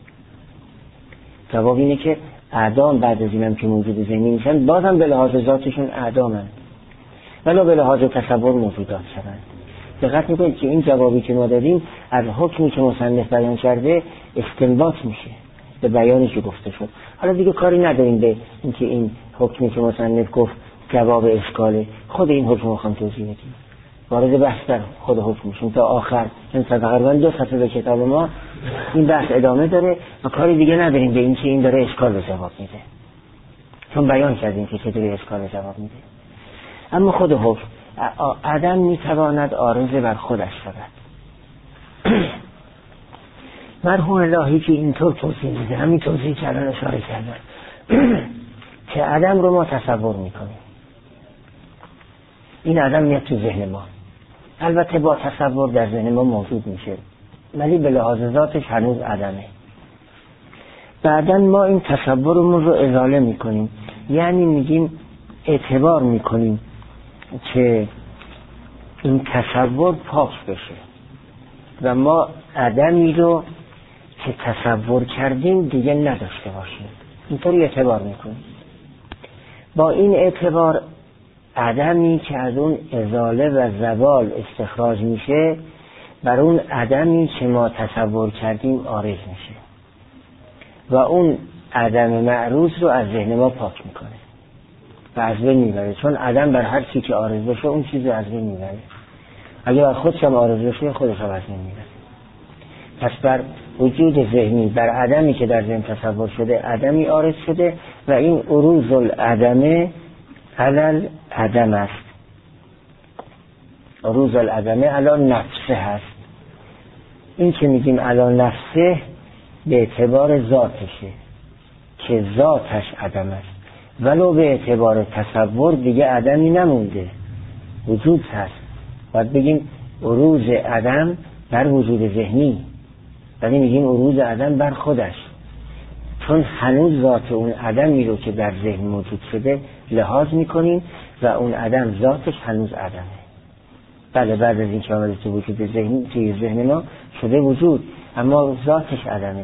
جواب اینه که اعدام بعد از اینم که موجود ذهنی میشن بازم به لحاظ ذاتشون اعدامن، ولی به لحاظ تصور موجودات شدن. دقت میکنید که این جوابی که ما دادیم از حکمی که مصنف بیان کرده استنباط میشه به بیانی که گفته شد. حالا دیگه کاری نداریم به اینکه این حکمی که مصنف گفت جواب اشکاله، خود این حکم رو خواهم توضیح بدیم، وارد بحث در خود حکم میشیم تا آخر. این تقریبا دو صفحه به کتاب ما این بحث ادامه داره و کاری دیگه نداریم به اینکه این داره اشکال رو جواب میده، چون بیان کردیم که چطوری اشکال رو جواب میده. اما خود حکم، عدم میتواند عارض بر خودش شود. مرحوم الهی که اینطور توضیح میده، همین توضیح که الان اشاره کردن که عدم رو ما تصور میکنیم، این عدم میاد تو ذهن ما، البته با تصور در ذهن ما موجود میشه ولی به لحاظ ذاتش هنوز عدمه. بعداً ما این تصورمون رو ازاله میکنیم، یعنی میگیم اعتبار میکنیم که این تصور پاک بشه و ما عدمی رو که تصور کردیم دیگه نداشته باشیم. اینطوری اعتبار میکنیم. با این اعتبار عدمی که از اون ازاله و زوال استخراج میشه بر اون عدمی که ما تصور کردیم عارض میشه و اون عدم معروض رو از ذهن ما پاک میکنه و از بین میبره، چون عدم بر هر چی که عارض بشه اون چیزی از بین میبره. اگه بر خودش هم عارض بشه خودش هم از بین میبره. پس بر وجود ذهنی، بر عدمی که در ذهن تصور شده عدمی عارض شده و این عروض العدمه علل عدم است. عروض العدمه علی نفسه هست. این که میگیم علی نفسه به اعتبار ذاتشه که ذاتش عدم است، ولو به اعتبار تصور دیگه عدمی نمونده، وجود هست. باید بگیم عروض عدم بر وجود ذهنی، ولی میگیم عروض عدم بر خودش، چون هنوز ذات اون عدمی رو که در ذهن موجود شده لحاظ میکنیم و اون عدم ذاتش هنوز عدمه. بله بعد از این که آمده تو وجود ذهنی، توی ذهن ما شده وجود، اما ذاتش عدمه.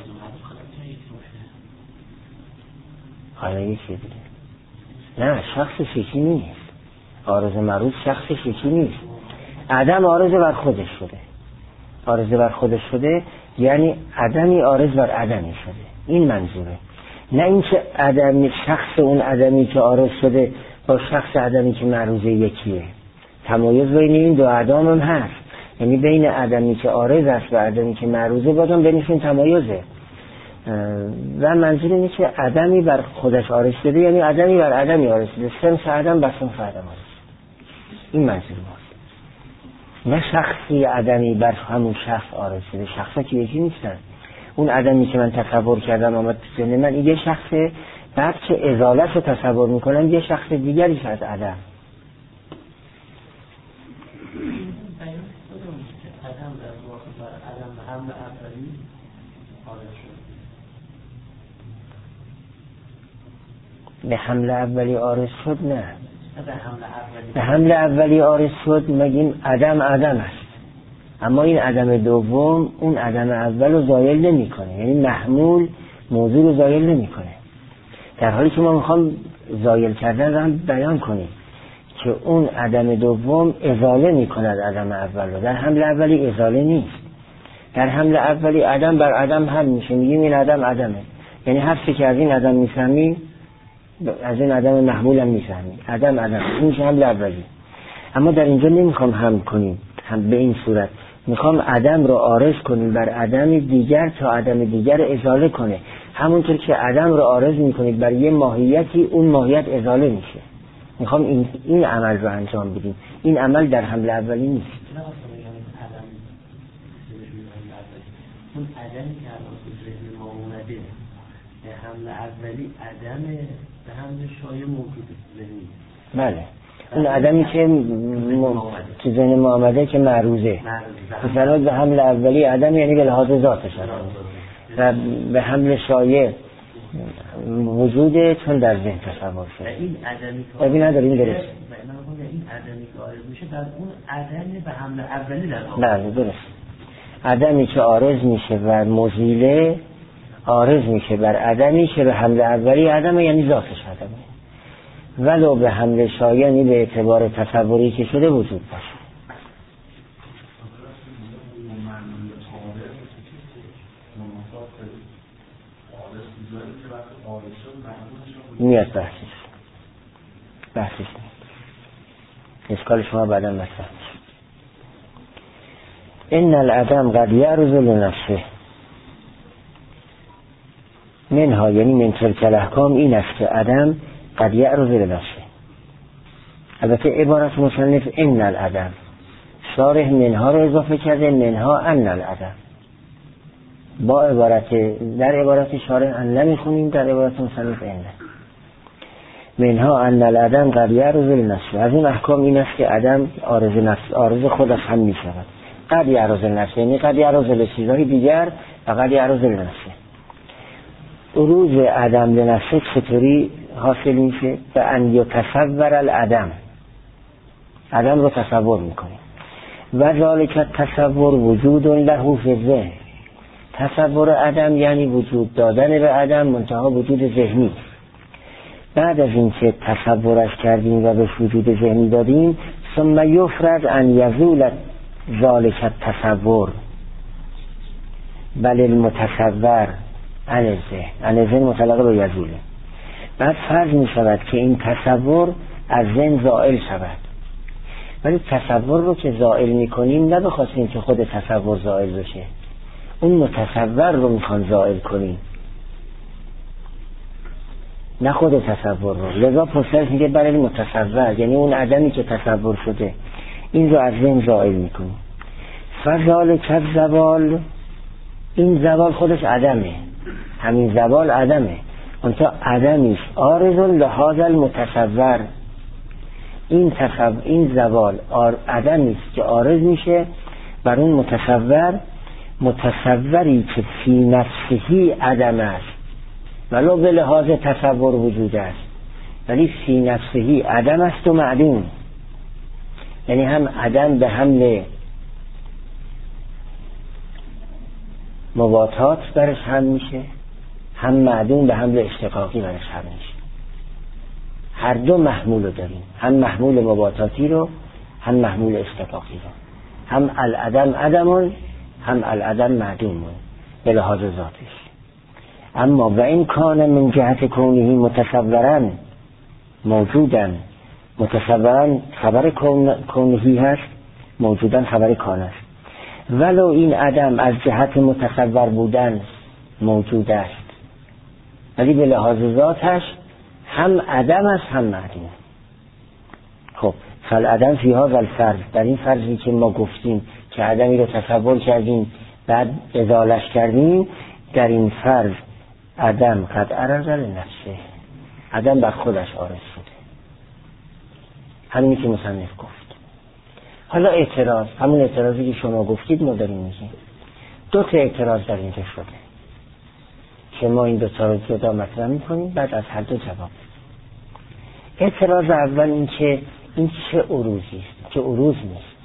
حالا یکی دیگه نه، شخصش یکی نیست. عارض معروض شخصش یکی نیست. عدم عارض بر خودش شده. عارض بر خودش شده یعنی عدمی عارض بر عدمی شده، این منظوره. نه اینکه عدم شخص اون عدمی که عارض شده با شخص عدمی که معروضه یکیه. تمایز بین این دو عدم هم هست، یعنی بین عدمی که عارض است و عدمی که معروضه بازم بینشون تمایزه. و منظور اینه که عدمی بر خودش عارض شده یعنی عدمی بر عدمی عارض شده، سنس عدم بر سنس عدم عارض. این منظور ماست. نه شخصی عدمی بر همون شخص عارض شده. شخصا که یکی نیستن. اون عدمی که من تصور کردم آمد تو ذهن من یه شخصه، بعد که ازالت رو تصور میکنم یه شخص دیگریش از عدم. به حمل اولی عارض شد؟ نه، به حمل اولی عارض شد مگیم عدم عدم است، اما این عدم دوم اون عدم اول رو زایل نمی کنه، یعنی محمول موضوع رو زایل نمی کنه. در حالی که ما میخوام زایل کردن رو هم بیان کنیم که اون عدم دوم ازاله می کند عدم اول رو. در حمل اولی ازاله نیست. در حمل اولی عدم بر عدم حل میشه، میگیم این عدم عدمه، یعنی هر چی که از این عدم میفهمیم از این عدم محمول هم میفهمیم. عدم عدم این میشه حمل اولی. اما در اینجا نمیخوام هم کنیم هم به این صورت، میخوام عدم رو عارض کنیم بر عدم دیگر تا عدم دیگر ازاله کنه. همونطور که عدم رو عارض میکنید بر یه ماهیتی اون ماهیت ازاله میشه. میخوام این این عمل رو انجام بدیم. این عمل در حمل اولی نیست. اون عدمی که الان تو ذهن ما اومده حمل اولی عدم به حمل شایع موجود ذهنی. بله اون عدمی که م... تو ذهن ما آمده که معروضه مثلا به حمل اولی عدم یعنی به لحاظ ذاتش و به حمل شایع وجوده چون در ذهن تصور شده. این عدمی که ببین نداریم درست این عدمی که عارض میشه در اون عدمی به حمل اولی در واقع. بله درست. عدمی که عارض میشه و مزیله عارض میشه بر عدمی که به حمل اولی عدم یعنی ذاتش عدمه ولو به حمل شایع یعنی به اعتبار تصوری که شده وجود باشه. میاد بحثش بحثش نیست اشکال شما بعدا مطرح میشه. ان العدم قد یعرض لنفسه منها یعنی من تلک الاحکام این است که عدم قد یعرض لنفسه. البته عبارت مصنف ان العدم شارح منها رو اضافه کرده منها ان العدم با عبارت در عبارت شارح ان نمیخونیم در عبارت مصنف ان منها ان العدم قد یعرض لنفسه. از این احکام این است که عدم عارض نفس عارض خودش هم میشود. قد یعرض لنفسه یعنی قد یعرض لچیزهای دیگر و قد یعرض لنفسه. عروض عدم لنفسه چطوری حاصل میشه؟ به ان یتصور العدم عدم رو تصور میکنیم و ذالک تصور وجود له فی الذهن. تصور عدم یعنی وجود دادن به عدم منتها وجود ذهنی. بعد از اینکه تصورش کردیم و به وجود ذهنی دادیم ثم یفرض ان یزول ذالک تصور بل المتصور عن الذهن عن الذهن مطلقه به یزوله. بعد فرض می شود که این تصور از ذهن زائل شود ولی تصور رو که زائل می کنیم نه بخواستیم که خود تصور زائل بشه اون متصور رو می خوان زائل کنیم نه خود تصور رو. لذا پسرش میگه برای متصور یعنی اون عدمی که تصور شده این رو از ذهن زائل می کنیم. فذالک الزوال این زوال خودش عدمه همین زوال عدمه انتا عدمیش عارض لهذا المتصور. این تصور این زوال عدمیست که عارض میشه بر اون متصور متصوری که فی نفسهی عدم است ولو به لحاظ تصور وجود است ولی فی نفسهی عدم است و معدوم یعنی هم عدم به حمل مباطات برش هم میشه هم معدوم به حمل اشتقاقی برش هم میشه. هر دو محمول رو داریم هم محمول مباطاتی رو هم محمول اشتقاقی رو هم العدم عدمون هم العدم معدومون به لحاظ ذاتش. اما و این کان من جهت کونهی متصورن موجودن متصورن خبر کونهی هست موجودن خبر کان است ولو این عدم از جهت متصور بودن موجود است ولی به لحاظ ذاتش هم عدم است هم معدوم. خب فالعدم فی هذا الفرض در این فرضی که ما گفتیم که عدمی رو تصور کردیم بعد ازالش کردیم در این فرض عدم قد عرض لنفسه عدم بر خودش عارض شده همینی که مصنف گفت. حالا اعتراض همون اعتراضی که شما گفتید ما داریم میگیم. دو تا اعتراض در اینجا شده که ما این دو تا رو جدا مطرح میکنیم بعد از هر دو جواب. اعتراض اول این که این چه عروضی است که عروض نیست.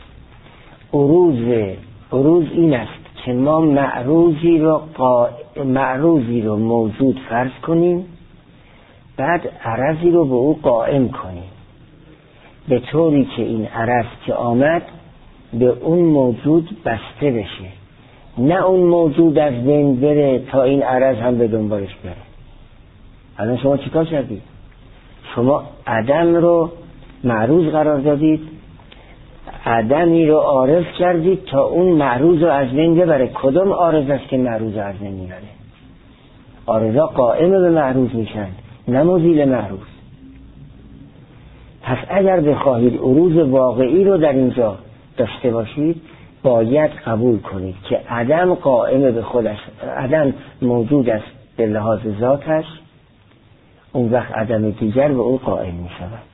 عروض عروض این است که ما معروضی رو قا... معروضی رو موجود فرض کنیم بعد عرضی رو به او قائم کنیم به طوری که این عرض که آمد به اون موجود بسته بشه نه اون موجود از بین بره تا این عرض هم به دنبالش بره. الان شما چیکار کردید؟ شما عدم رو معروض قرار دادید عدمی رو عارض کردید تا اون معروض رو از بین ببره. کدوم عارض است که معروض رو از بین میبره؟ عارضا قائم به معروض میشن نه مزیل معروض. پس اگر بخواهید عروض واقعی رو در اینجا داشته باشید باید قبول کنید که عدم قائم به خودش عدم موجود است به لحاظ ذاتش، اون وقت عدم دیگر به او قائم می شود.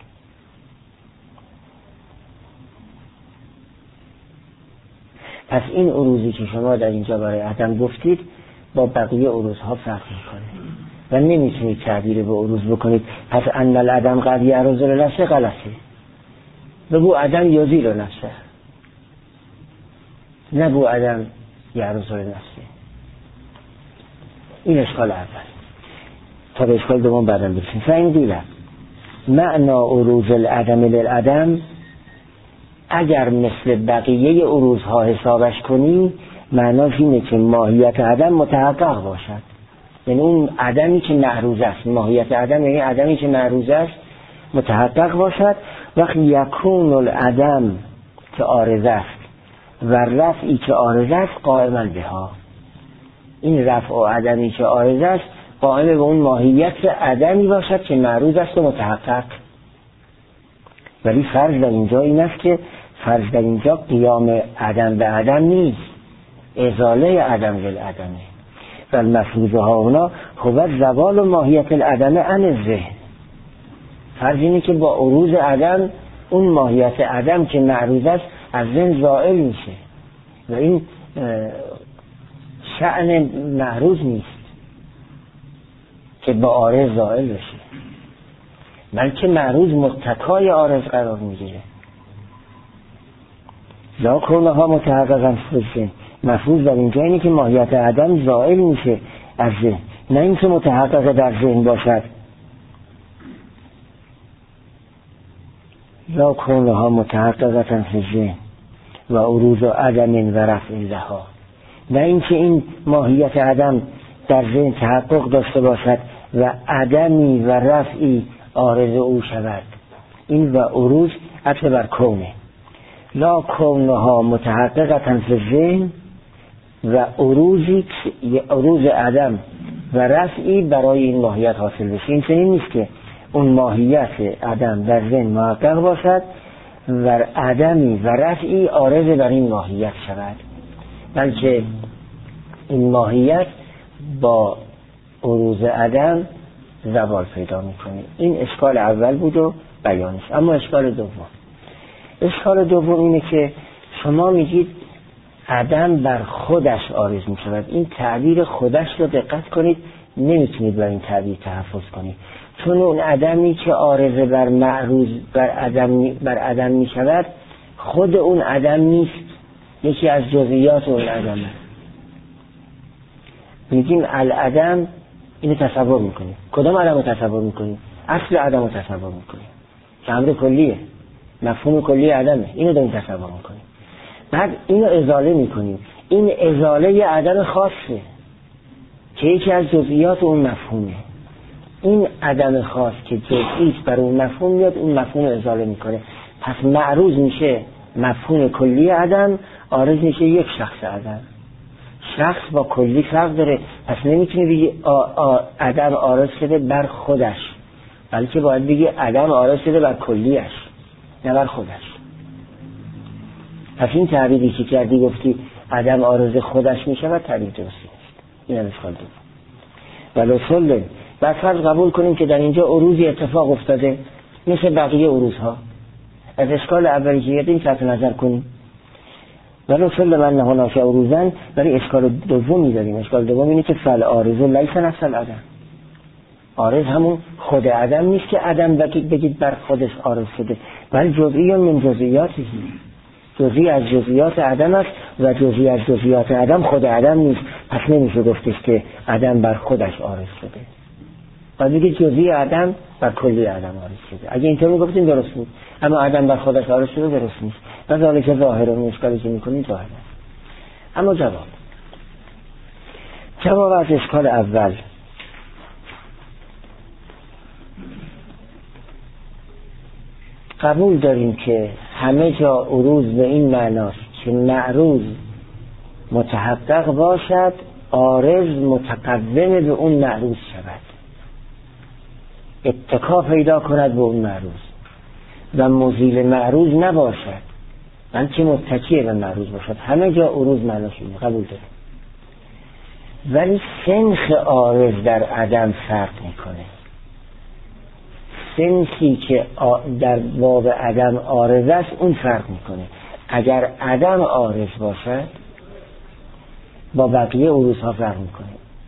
پس این عروضی که شما در اینجا برای عدم گفتید با بقیه عروضها فرق میکنه و نمیتونید تعبیر به عروض بکنید پس ان العدم قد یعرض لنفسه غلطه. بگو عدم یزیل نفسه، نگو عدم یعرض لنفسه. این اشکال اول. تا به اشکال دوم بعدم برسیم. فاین قیل معنا عروض العدم للعدم، اگر مثل بقیه عروضها حسابش کنی معناش اینه که ماهیت عدم متحقق باشد. یعنی اون عدمی که معروض است، ماهیت عدم یعنی عدمی که معروض است متحقق باشد. وقت یکون العدم که عارض است و رفعی که عارض است قائما بها، این رفع و عدمی که عارض است قائم به اون ماهیت عدمی باشد که معروض است و متحقق. ولی فرض در اینجا این است که فرض در اینجا قیام عدم به عدم نیست، ازاله عدم للعدمه. و المفروض ها اونا هو زوال و ماهیت العدم عن الذهن. فرض اینه که با عروض عدم اون ماهیت عدم که معروض است از ذهن زائل میشه و این شأن معروض نیست که با عارض زائل بشه، بلکه معروض متکای عارض قرار میگیره. لا کونها متحققا فی الذهن، مفروض در اینجا اینه که ماهیت عدم زائل میشه از ذهن، نه اینکه متحقق در ذهن باشد. لا کونها متحققا فی الذهن و عروض عدم و رفع لها، نه اینکه این ماهیت عدم در ذهن تحقق داشته باشد و عدمی و رفعی عارض او شود. این و عروض عطف بر کونه. لا کونها متحققا فی الذهن و عروضی عروض عدم و رفعی برای این ماهیت حاصل بشه. این چنین نیست که اون ماهیت عدم در ذهن محقق باشد و عدمی و رفعی عارض بر این ماهیت شود، بلکه این ماهیت با عروض عدم زوال پیدا میکنه. این اشکال اول بود و بیانش. اما اشکال دوم اشکال دوم اینه که شما میگید عدم بر خودش عارض میشود. این تعبیر خودش رو دقت کنید، نمیتونید بر این تعبیر تحفظ کنید، چون اون عدمی که عارض بر معروض بر عدم بر عدم میشود خود اون عدم نیست، یکی از جزئیات اون عدمه. میگیم العدم، اینو تصور میکنیم. کدام عدم رو تصور میکنیم؟ اصل عدم رو تصور میکنیم که امر کلیه، مفهوم کلی عدمه، اینو داریم تصور میکنیم. بعد اینو ازاله میکنیم. این ازاله عدم خاصه که یکی از جزئیات اون مفهومه. این عدم خاص که جزئیست بر اون مفهوم میاد، اون مفهوم رو ازاله میکنه. پس معروض میشه مفهوم کلی عدم، عارض میشه یک شخص عدم. شخص با کلی فرق داره، پس نمیتونی بگی عدم عارض شده بر خودش، بلکه باید بگی عدم عارض شده بر کلیش، نه بر خودش. پس این تعبیری که کردی گفتی عدم عارض خودش میشه و تعبیر درستی نیست. این هم اشکال داره. ولو سلم، بس فرض قبول کنیم که در اینجا عروضی اتفاق افتاده مثل بقیه عروضها، از اشکال اولی که یادیم صرف نظر کنیم. ولو سلم انه هناک عروضن، برای اشکال دومی داریم. اشکال دوم اینه که فل عارض لیس نفس العدم. عارض همون خود عدم نیست که عدم بگید بر خودش عارض شده، ولی جزئی من جزئیاتی، جزئی از جزئیات عدم است و جزئی از جزئیات عدم خود عدم نیست. پس نمیشه گفتش که عدم بر خودش عارض شده، باید بگید جزئی عدم بر کلی عدم عارض شده. اگه اینطور میگفتیم درست بود، اما عدم بر خودش عارض شده درست نیست. مثلا که ظاهر اون اشکالی که میکنید ظاهر است. اما جواب جواب از اشکال اول، قبول داریم که همه جا عروض به این معناست که معروض متحقق باشد، عارض متقوم به اون معروض شود، اتکا پیدا کند به اون معروض و مزیل معروض نباشد، بلکه متکی به معروض باشد. همه جا عروض معناش اینه، قبول داریم. ولی سنخ عارض در عدم فرق میکنه. سنخی که در باب عدم عارض است اون فرق میکنه. اگر عدم عارض باشد با بقیه عروضها فرق میکنه.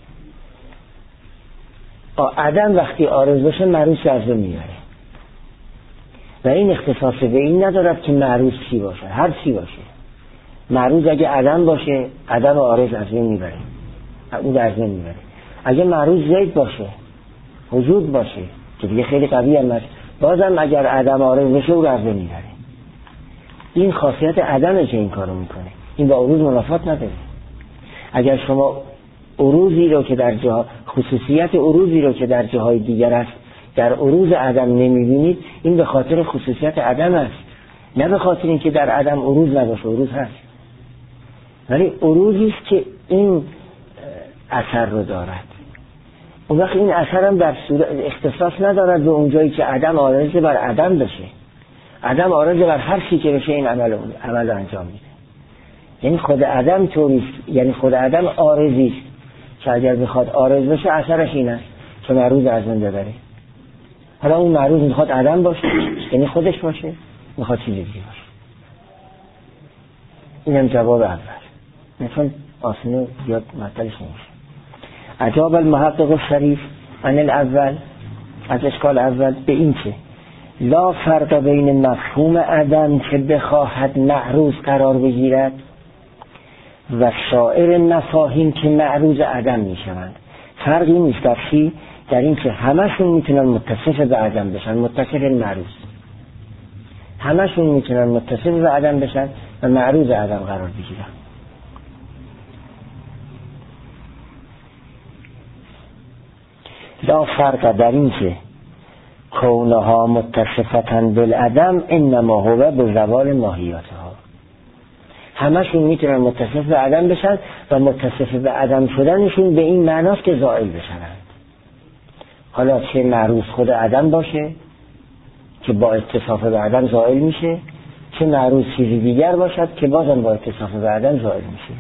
عدم وقتی عارض باشه معروض از رو میاره و این اختصاص به این ندارد که معروض چی باشه، هر چی باشه. معروض اگه عدم باشه عدم عارض از رو میبره، اون از رو میبره. اگه معروض زید باشه، وجود باشه که دیگه خیلی قوی هم هست، بازم اگر عدم عارض باشه او از رو میبره. این خاصیت عدمه که این کارو میکنه. این با عروض منافات نداره. اگر شما عروضی رو که در جاها خصوصیت عروضی رو که در جاهای دیگر است در عروض عدم نمیبینید، این به خاطر خصوصیت عدم است، نه به خاطر اینکه در عدم عروض نباشه. عروض هست ولی عروضی است که این اثر رو دارد. اون وقت این اثر هم در صورت اختصاص ندارد به اونجایی که عدم عارض بر عدم بشه. عدم عارض بر هر چی که بشه این عمل عمل رو انجام میده. یعنی خود عدم طوریست، یعنی خود عدم عارضی است که اگر بخواد عارض بشه اثرش این است که معروض از اون ببره. حالا اون معروض میخواد عدم باشه یعنی خودش باشه، میخواد چیز دیگه باشه. اینم جواب اول، چون آسانه زیاد معطلش نمیشه. عجاب المحقق الشریف عن الاول، از اشکال اول به این که لا فرق بین مفهوم عدم که بخواهد معروض قرار بگیرد و سایر مفاهیم که معروض عدم میشوند. فرقی نیست در چی؟ در این که همشون میتونن متصف به عدم بشن، متصف معروض. همشون میتونن متصف به عدم بشن و معروض عدم قرار بگیرن. لا فرق در این که کونها متصفتن بالعدم انما هو بزوال ماهیاتها. همشون میتونن متصف به عدم بشن و متصف به عدم شدنشون به این معناست که زائل بشنند. حالا چه معروض خود عدم باشه که با اتصاف به عدم زائل میشه، چه معروض چیزی دیگر باشد که بازم با اتصاف به عدم زائل میشه.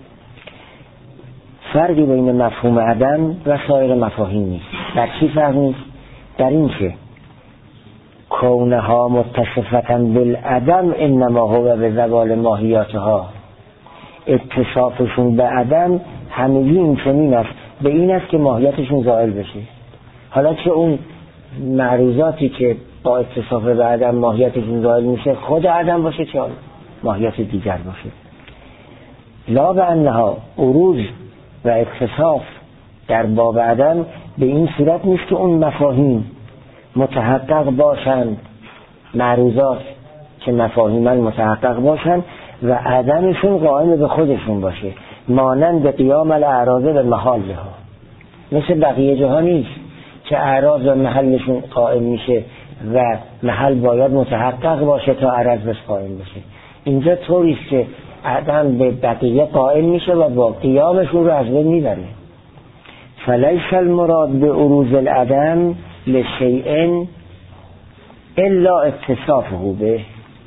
فرقی بین مفهوم عدم و سایر مفاهیم نیست. در چی فرق نیست؟ در این که کونها متصفتن بالعدم انما هو به زوال ماهیاتها. اتصافشون به عدم همگی این چنین است، به این است که ماهیتشون زائل بشه. حالا چه اون معروضاتی که با اتصاف به عدم ماهیتشون زائل میشه خود عدم باشه چه ماهیت دیگر باشه. لا به انها عروض و اتصاف در باب عدم به این صورت نیست که اون مفاهیم متحقق باشند، معروضات که مفاهیماً متحقق باشند و عدمشون قائم به خودشون باشه، مانند قیام الاعراض به محلها. مثل بقیه جاها نیست که اعراض و محلشون قائم میشه و محل باید متحقق باشه تا عرض بس قائم بشه. اینجا طوریست که عدم به بقیه قائم میشه و با قیامشون رو از بین میبره. فلیس المراد به عروض العدم لشیء الا اتصافه به.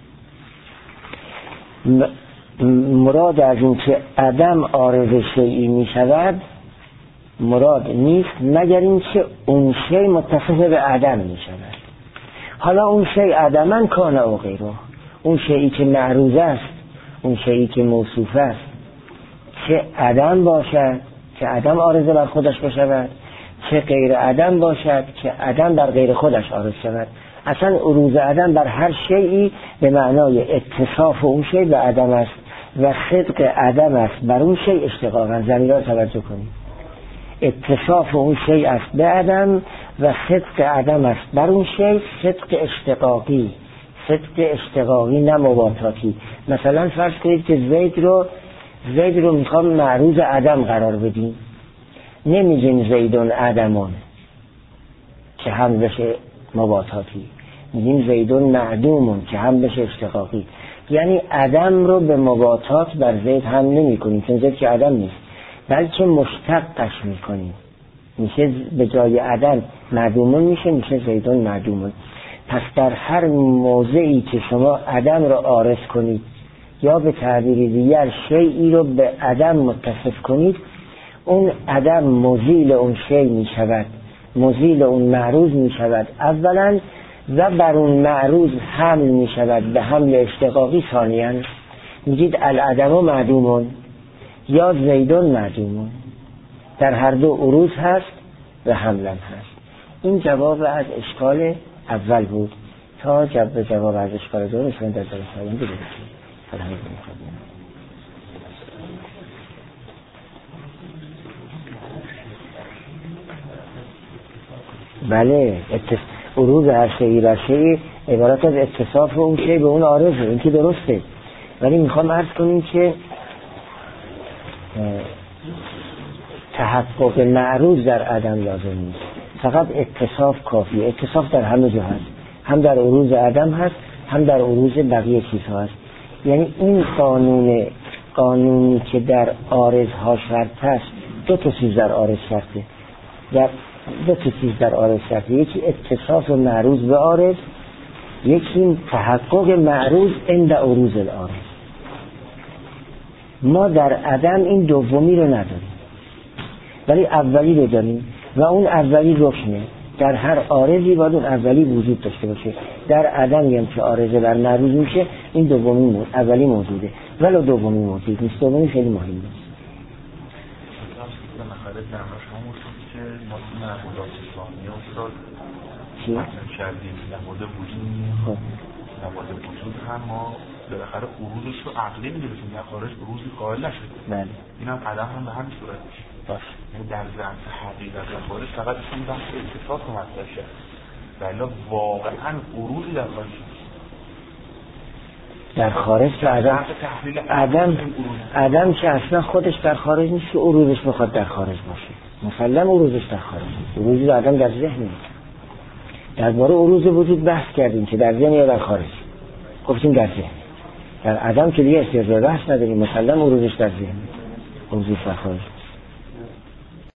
مراد از این که عدم عارض شیئی می شود مراد نیست مگر این که اون شیء متصف به عدم می شود. حالا اون شیء عدمن کان او غیره، اون شیئی که معروض است، اون شیئی که موصوف است، چه عدم باشد که عدم عارض بر خودش بشود، چه غیر عدم باشد که عدم بر غیر خودش عارض شود. اصلا عروض عدم بر هر شیئی به معنای اتصاف اون شیء به عدم است و صدق عدم است بر اون شیء اشتقاقا. ضمیر را توجه کنید. اتصاف اون شیء است به عدم و صدق عدم است بر اون شیء، صدق اشتقاقی، صدق اشتقاقی نه مباطاتی. مثلا فرض کنید که زید رو زید رو میخوام معروض عدم قرار بدیم، نمیگیم زیدون عدمون که هم بشه مباطاتی، میگیم زیدون معدومون که هم بشه اشتقاقی. یعنی عدم رو به مباطات بر زید هم نمی کنیم چون زید که عدم نیست، بلکه مشتقش میکنیم، میشه به جای عدم معدومون میشه میشه زیدون معدومون. پس در هر موضعی که شما عدم رو عارض کنید یا به تعبیر دیگر شیئی رو به عدم متصف کنید، اون عدم مزیل اون شی می شود، مزیل اون معروض می شود اولا، و بر اون معروض حمل می شود به حمل اشتقاقی ثانیاً. میگید العدم و معدومون یا زیدون معدومون، در هر دو عروض هست و حملم هست. این جواب از اشکال اول بود. تا جواب جواب از اشکال دو میشون در درست هایم بگیریم. بله، عروض هر شیئی بر شیئی عبارت از اتصاف اون شی به اون عارضه، این که درسته، ولی میخوام عرض کنیم که تحقق معروض در عدم لازم نیست، فقط اتصاف کافیه. اتصاف در همه جا هست، هم در عروض عدم هست، هم در عروض بقیه چیزها هست. یعنی این قانون قانونی که در عارضها شرط هست، دو تا چیز در عارض شرطه، در دو تا چیز در عارض شرطه، یکی اتصاف معروض به عارض، یکی تحقق معروض عند عروض العارض. ما در عدم این دومی رو نداریم، ولی اولی رو داریم و اون اولی رکنه. در هر عارضی باید اون اولی وجود داشته باشه. در عدم هم که عارضه بر معروض میشه، این دومی موجود، اولی موجوده، ولی دومی موجود نیست. دومی خیلی مهم نیست. چی؟ کردیم نماده وجود خب نماده وجود هم ما بالاخره عروضش رو عقلی می‌دونیم، در خارج عروضی قائل نشد. بله، اینم عدم هم به همین صورت میشه. باش. در ذات حقیقت در خارج فقط این بحث اتصاف رو مطرح شد. ولی واقعا عروضی در خارج در خارج که عدم عدم عدم که اصلا خودش در خارج نیست، که عروضش بخواد در خارج باشه. مسلم عروضش در خارج نیست، عروضی رو عدم در ذهن نیست. درباره عروض وجود بحث کردیم که در ذهن یا در خارج، گفتیم در ذهن. در عدم که دیگه احتیاج به بحث نداریم، مسلم عروضش در ذهن، عروضش در خارج.